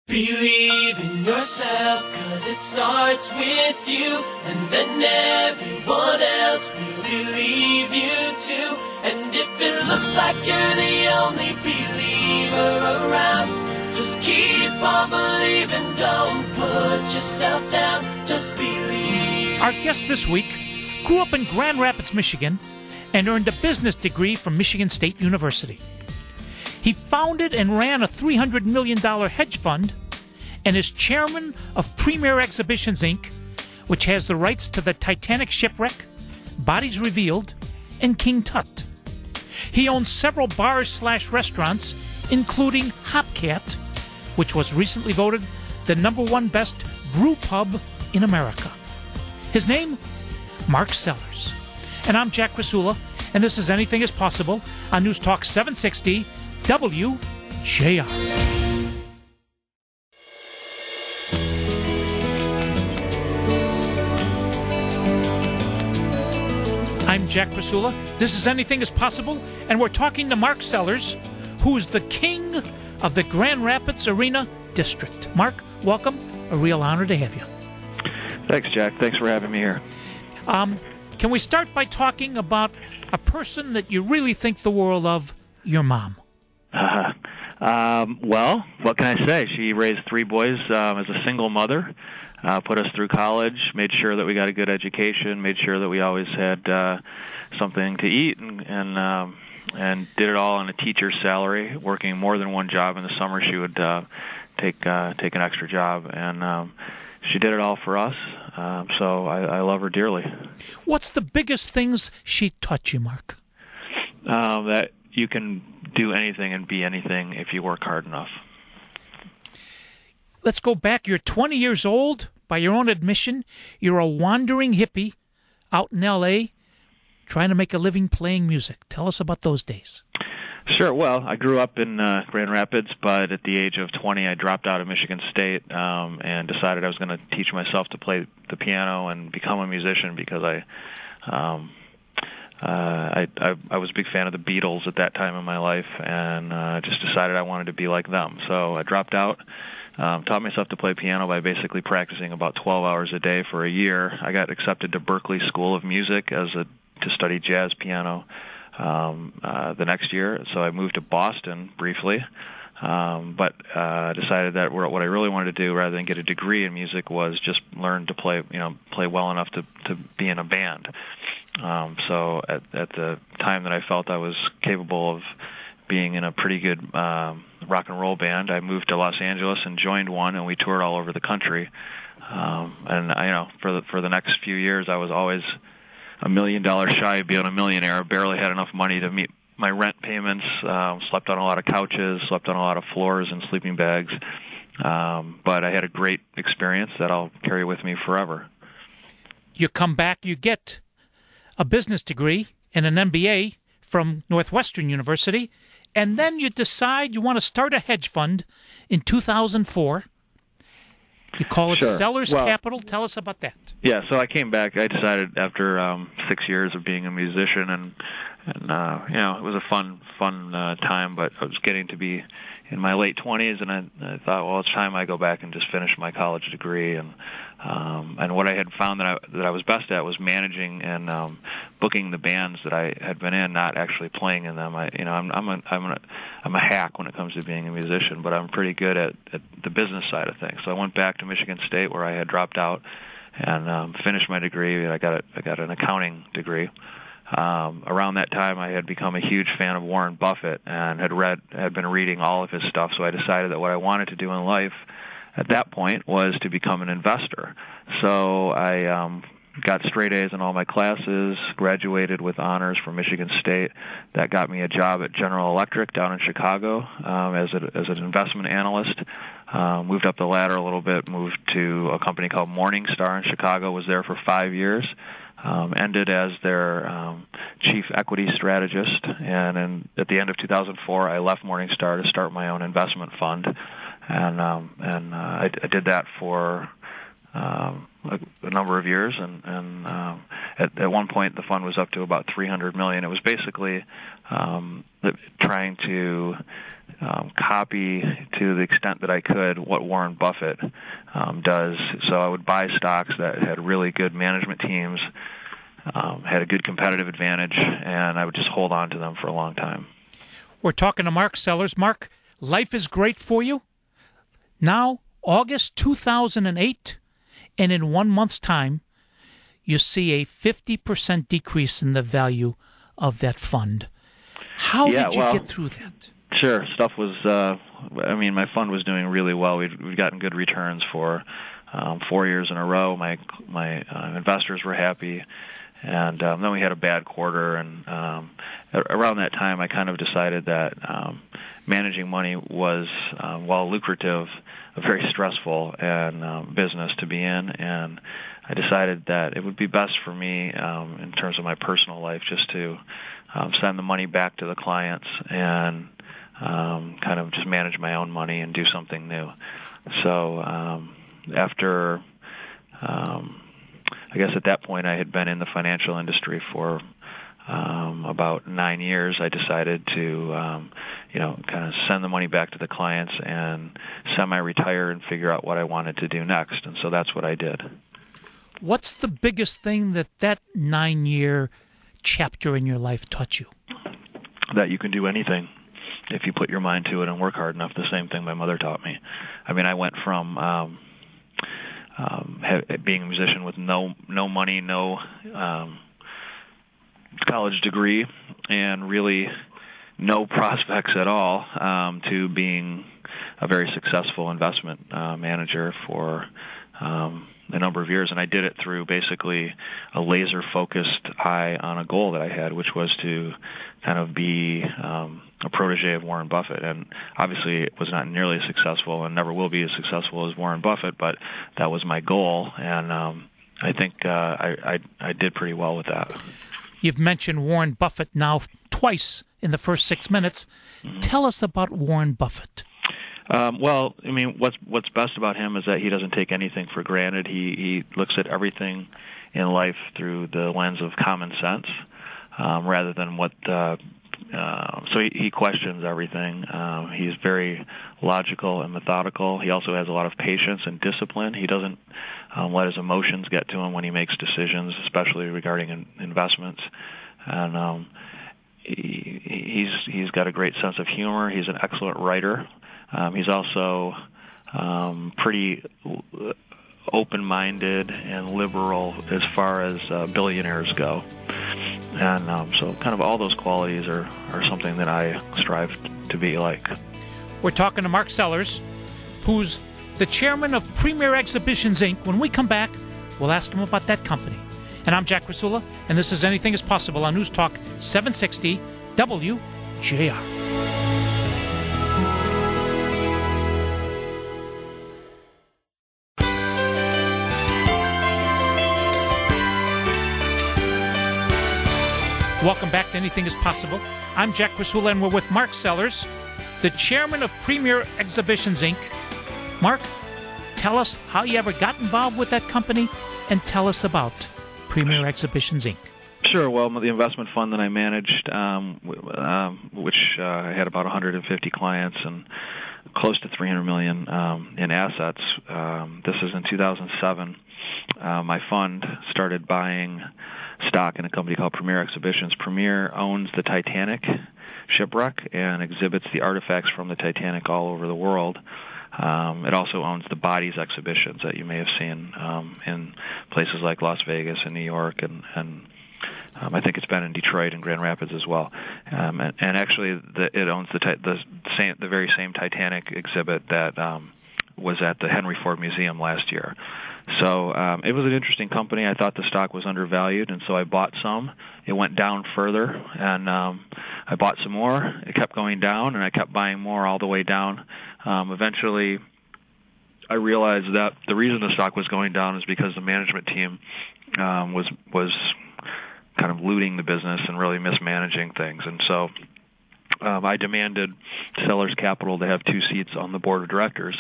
Believe in yourself, 'cause it starts with you, and then everyone else will believe you too. And if it looks like you're the only believer around, just keep on believing, don't put yourself down, just believe. Our guest this week grew up in Grand Rapids, Michigan, and earned a business degree from Michigan State University. He founded and ran a $300 million hedge fund and is chairman of Premier Exhibitions, Inc., which has the rights to the Titanic shipwreck, Bodies Revealed, and King Tut. He owns several bars/restaurants, including Hopcat, which was recently voted the #1 best brew pub in America. His name? Mark Sellers. And I'm Jack Krasula, and this is Anything is Possible on News Talk 760 WJR. I'm Jack Krasula. This is Anything is Possible, and we're talking to Mark Sellers, who's the king of the Grand Rapids Arena District. Mark, welcome. A real honor to have you. Thanks, Jack. Thanks for having me here. Can we start by talking about a person that you really think the world of, your mom? Well, what can I say? She raised 3 boys as a single mother, put us through college, made sure that we got a good education, made sure that we always had something to eat, and did it all on a teacher's salary, working more than one job. In the summer, she would take an extra job, and she did it all for us. So I love her dearly. What's the biggest things she taught you, Mark? That you can do anything and be anything if you work hard enough. Let's go back. You're 20 years old. By your own admission, you're a wandering hippie out in L.A. trying to make a living playing music. Tell us about those days. Sure. Well, I grew up in Grand Rapids, but at the age of 20, I dropped out of Michigan State and decided I was going to teach myself to play the piano and become a musician because I was a big fan of the Beatles at that time in my life, and just decided I wanted to be like them. So I dropped out, taught myself to play piano by basically practicing about 12 hours a day for a year. I got accepted to Berklee School of Music to study jazz piano the next year. So I moved to Boston briefly, but decided that what I really wanted to do, rather than get a degree in music, was just learn to play well enough to be in a band. So at the time that I felt I was capable of being in a pretty good rock and roll band, I moved to Los Angeles and joined one, and we toured all over the country. And for the next few years, I was always $1 million shy of being a millionaire. Barely had enough money to meet my rent payments. Slept on a lot of couches, slept on a lot of floors and sleeping bags. But I had a great experience that I'll carry with me forever. You come back, you get a business degree and an MBA from Northwestern University, and then you decide you want to start a hedge fund in 2004. You call it Sure. Sellers Capital. Tell us about that. Yeah, so I came back. I decided after 6 years of being a musician, and it was a fun time, but I was getting to be in my late 20s, and I thought, well, it's time I go back and just finish my college degree. And what I had found that I was best at was managing and booking the bands that I had been in, not actually playing in them. I'm a hack when it comes to being a musician, but I'm pretty good at the business side of things. So I went back to Michigan State, where I had dropped out, and finished my degree. I got an accounting degree. Around that time, I had become a huge fan of Warren Buffett and had been reading all of his stuff. So I decided that what I wanted to do in life at that point was to become an investor. So I got straight A's in all my classes, graduated with honors from Michigan State. That got me a job at General Electric down in Chicago as an investment analyst. Moved up the ladder a little bit, moved to a company called Morningstar in Chicago, was there for 5 years. Ended as their chief equity strategist, and at the end of 2004, I left Morningstar to start my own investment fund, and I did that for a number of years, and at one point the fund was up to about $300 million. It was basically trying to copy to the extent that I could what Warren Buffett does. So I would buy stocks that had really good management teams, had a good competitive advantage, and I would just hold on to them for a long time. We're talking to Mark Sellers. Mark, life is great for you. Now, August 2008, and in 1 month's time, you see a 50% decrease in the value of that fund. How did you get through that? Sure. Stuff was, my fund was doing really well. We'd gotten good returns for 4 years in a row. My investors were happy. And then we had a bad quarter, and around that time I kind of decided that managing money was, while lucrative, a very stressful and business to be in, and I decided that it would be best for me in terms of my personal life just to send the money back to the clients and kind of just manage my own money and do something new. So after I guess at that point I had been in the financial industry for about 9 years. I decided to, kind of send the money back to the clients and semi-retire and figure out what I wanted to do next. And so that's what I did. What's the biggest thing that 9-year chapter in your life taught you? That you can do anything if you put your mind to it and work hard enough. The same thing my mother taught me. I mean, I went from being a musician with no money, no college degree, and really no prospects at all, to being a very successful investment manager for a number of years. And I did it through basically a laser-focused eye on a goal that I had, which was to kind of be a protege of Warren Buffett. And obviously it was not nearly as successful and never will be as successful as Warren Buffett, but that was my goal, and I think I did pretty well with that. You've mentioned Warren Buffett now twice in the first 6 minutes. Mm-hmm. Tell us about Warren Buffett. Well, I mean, what's best about him is that he doesn't take anything for granted. He looks at everything in life through the lens of common sense, rather than what. So he questions everything. He's very logical and methodical. He also has a lot of patience and discipline. He doesn't let his emotions get to him when he makes decisions, especially regarding investments. And he's got a great sense of humor. He's an excellent writer. He's also pretty open-minded and liberal as far as billionaires go. And so kind of all those qualities are something that I strive to be like. We're talking to Mark Sellers, who's the chairman of Premier Exhibitions, Inc. When we come back, we'll ask him about that company. And I'm Jack Krasula, and this is Anything is Possible on News Talk 760 WJR. Welcome back to Anything is Possible. I'm Jack Krasula, and we're with Mark Sellers, the chairman of Premier Exhibitions, Inc. Mark, tell us how you ever got involved with that company, and tell us about Premier Exhibitions, Inc. Sure. Well, the investment fund that I managed, which I had about 150 clients and close to $300 million in assets. This is in 2007. My fund started buying stock in a company called Premier Exhibitions. Premier owns the Titanic shipwreck and exhibits the artifacts from the Titanic all over the world. It also owns the Bodies exhibitions that you may have seen in places like Las Vegas and New York, and I think it's been in Detroit and Grand Rapids as well. And actually, it owns the very same Titanic exhibit that was at the Henry Ford Museum last year. So it was an interesting company. I thought the stock was undervalued, and so I bought some. It went down further, and I bought some more. It kept going down, and I kept buying more all the way down. Eventually, I realized that the reason the stock was going down is because the management team was kind of looting the business and really mismanaging things. And so I demanded Sellers Capital to have 2 seats on the board of directors.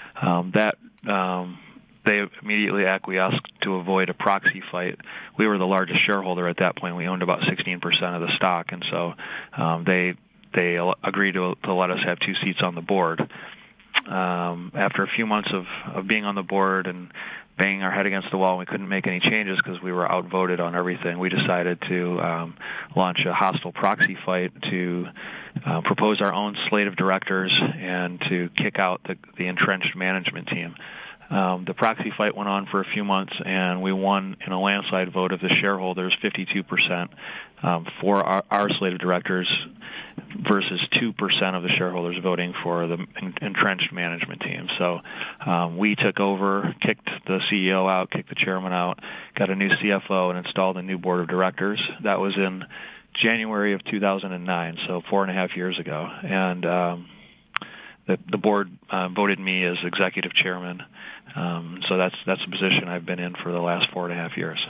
They immediately acquiesced to avoid a proxy fight. We were the largest shareholder at that point. We owned about 16% of the stock, and so they they agreed to let us have 2 seats on the board. After a few months of being on the board and banging our head against the wall, and we couldn't make any changes because we were outvoted on everything, we decided to launch a hostile proxy fight to propose our own slate of directors and to kick out the entrenched management team. The proxy fight went on for a few months, and we won in a landslide vote of the shareholders, 52%, for our slate of directors versus 2% of the shareholders voting for the entrenched management team. So we took over, kicked the CEO out, kicked the chairman out, got a new CFO, and installed a new board of directors. That was in January of 2009, so 4.5 years ago. And the board voted me as executive chairman. So that's the position I've been in for the last 4.5 years.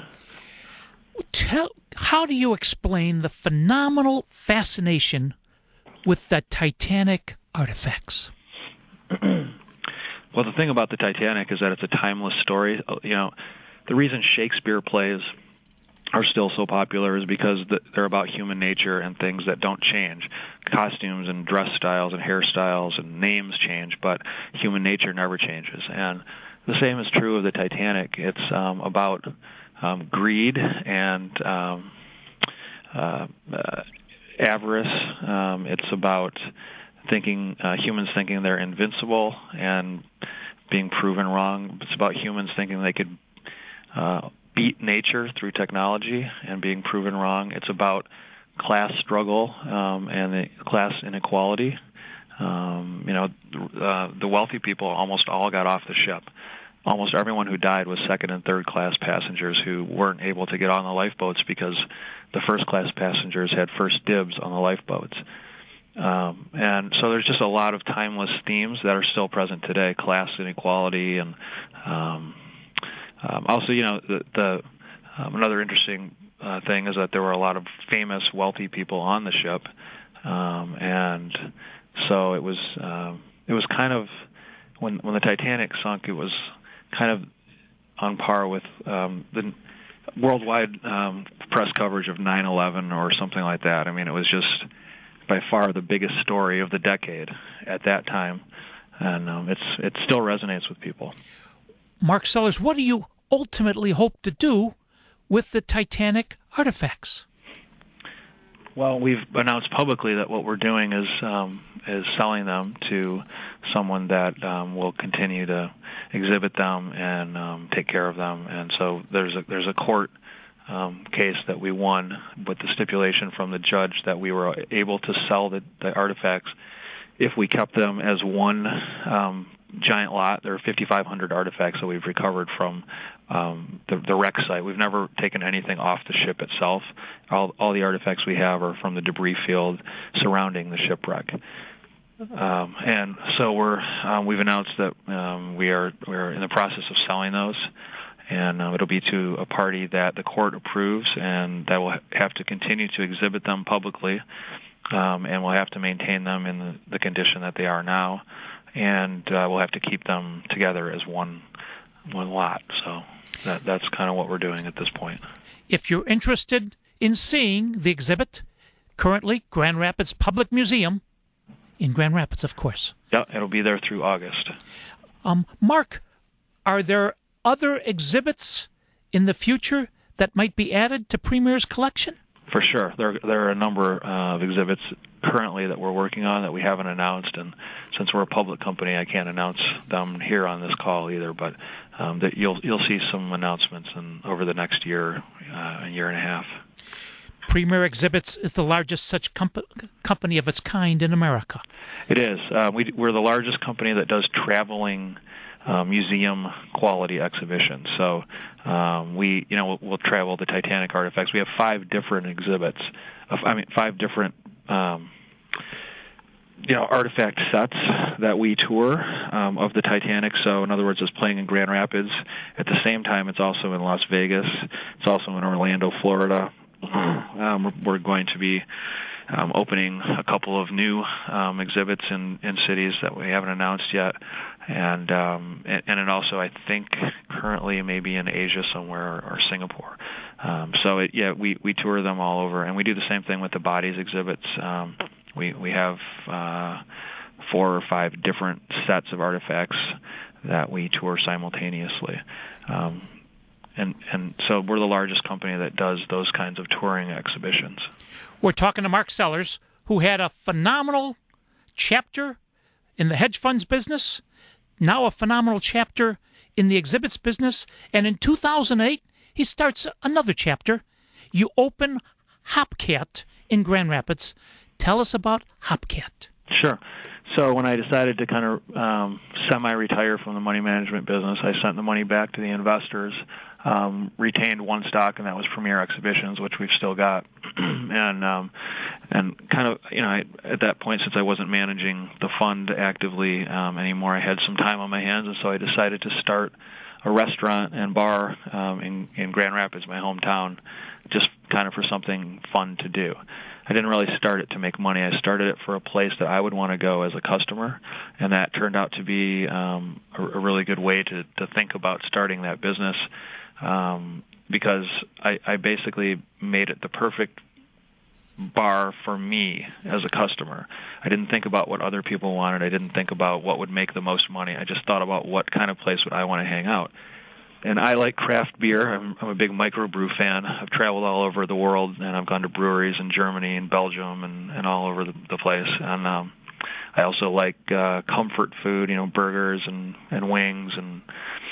How do you explain the phenomenal fascination with the Titanic artifacts? Well, the thing about the Titanic is that it's a timeless story. You know, the reason Shakespeare plays are still so popular is because they're about human nature and things that don't change. Costumes and dress styles and hairstyles and names change, but human nature never changes. And the same is true of the Titanic. It's about greed and avarice. It's about humans thinking they're invincible and being proven wrong. It's about humans thinking they could beat nature through technology and being proven wrong. It's about class struggle and the class inequality. The wealthy people almost all got off the ship. Almost everyone who died was second and third class passengers who weren't able to get on the lifeboats because the first class passengers had first dibs on the lifeboats. And so there's just a lot of timeless themes that are still present today: class inequality, and also, another interesting thing is that there were a lot of famous, wealthy people on the ship, and so it was kind of when the Titanic sunk, it was kind of on par with the worldwide press coverage of 9/11 or something like that. I mean, it was just by far the biggest story of the decade at that time, and it still resonates with people. Mark Sellers, what do you ultimately hope to do with the Titanic artifacts? Well, we've announced publicly that what we're doing is selling them to someone that will continue to exhibit them and take care of them. And so there's a court case that we won with the stipulation from the judge that we were able to sell the artifacts if we kept them as one giant lot. There are 5,500 artifacts that we've recovered from the wreck site. We've never taken anything off the ship itself. All the artifacts we have are from the debris field surrounding the shipwreck. And so we've announced that we're in the process of selling those, and it'll be to a party that the court approves, and that will have to continue to exhibit them publicly, and we'll have to maintain them in the condition that they are now, and we'll have to keep them together as one lot. So that's kind of what we're doing at this point. If you're interested in seeing the exhibit, currently Grand Rapids Public Museum, in Grand Rapids, of course. Yeah, it'll be there through August. Mark, are there other exhibits in the future that might be added to Premier's collection? For sure. There are a number of exhibits currently that we're working on that we haven't announced, and since we're a public company, I can't announce them here on this call either, but that you'll see some announcements over the next year and a half. Premier Exhibits is the largest such company of its kind in America. It is. We're the largest company that does traveling museum quality exhibitions. So we'll travel the Titanic artifacts. We have 5 different exhibits. 5 different artifact sets that we tour of the Titanic. So in other words, it's playing in Grand Rapids. At the same time, it's also in Las Vegas. It's also in Orlando, Florida. We're going to be opening a couple of new exhibits in cities that we haven't announced yet, and then also I think currently maybe in Asia somewhere or Singapore. We tour them all over, and we do the same thing with the bodies exhibits. We have 4 or 5 different sets of artifacts that we tour simultaneously. And so we're the largest company that does those kinds of touring exhibitions. We're talking to Mark Sellers, who had a phenomenal chapter in the hedge funds business, now a phenomenal chapter in the exhibits business, and in 2008, he starts another chapter. You open Hopcat in Grand Rapids. Tell us about Hopcat. Sure. So when I decided to kind of semi-retire from the money management business, I sent the money back to the investors, retained one stock, and that was Premier Exhibitions, which we've still got. And kind of, at that point, since I wasn't managing the fund actively anymore, I had some time on my hands, and so I decided to start a restaurant and bar in Grand Rapids, my hometown, just kind of for something fun to do. I didn't really start it to make money. I started it for a place that I would want to go as a customer, and that turned out to be a really good way to think about starting that business, because I basically made it the perfect bar for me as a customer. I didn't think about what other people wanted. I didn't think about what would make the most money. I just thought about what kind of place would I want to hang out. And I like craft beer. I'm a big microbrew fan. I've traveled all over the world, and I've gone to breweries in Germany and Belgium and all over the place. And I also like comfort food, burgers and wings and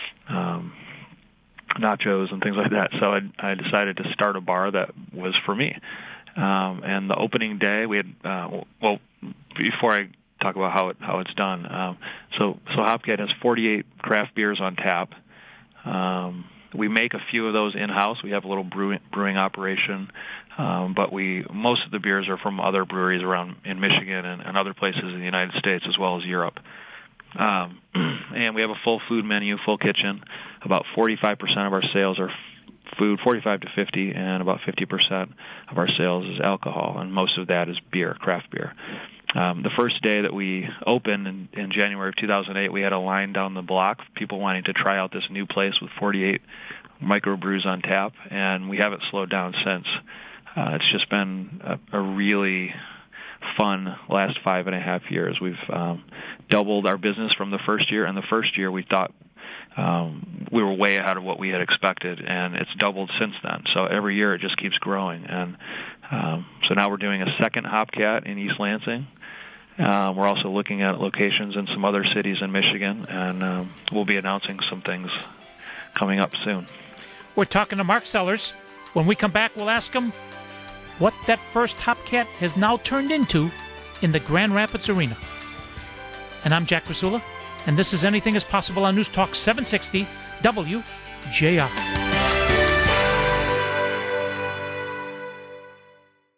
nachos and things like that. So I decided to start a bar that was for me. And the opening day, we had before I talk about how it's done, so Hopcat has 48 craft beers on tap. We make a few of those in-house. We have a little brewing operation, but most of the beers are from other breweries around in Michigan and other places in the United States as well as Europe. And we have a full food menu, full kitchen. About 45% of our sales are food, 45 to 50, and about 50% of our sales is alcohol, and most of that is beer, craft beer. The first day that we opened in January of 2008, we had a line down the block, people wanting to try out this new place with 48 microbrews on tap, and we haven't slowed down since. It's just been a really fun last 5.5 years. We've doubled our business from the first year, and the first year we thought we were way ahead of what we had expected, and it's doubled since then. So every year it just keeps growing. And so now we're doing a second Hopcat in East Lansing. We're also looking at locations in some other cities in Michigan, and we'll be announcing some things coming up soon. We're talking to Mark Sellers. When we come back, we'll ask him what that first Hopcat has now turned into in the Grand Rapids Arena. And I'm Jack Rasula, and this is Anything is Possible on News Talk 760 WJR.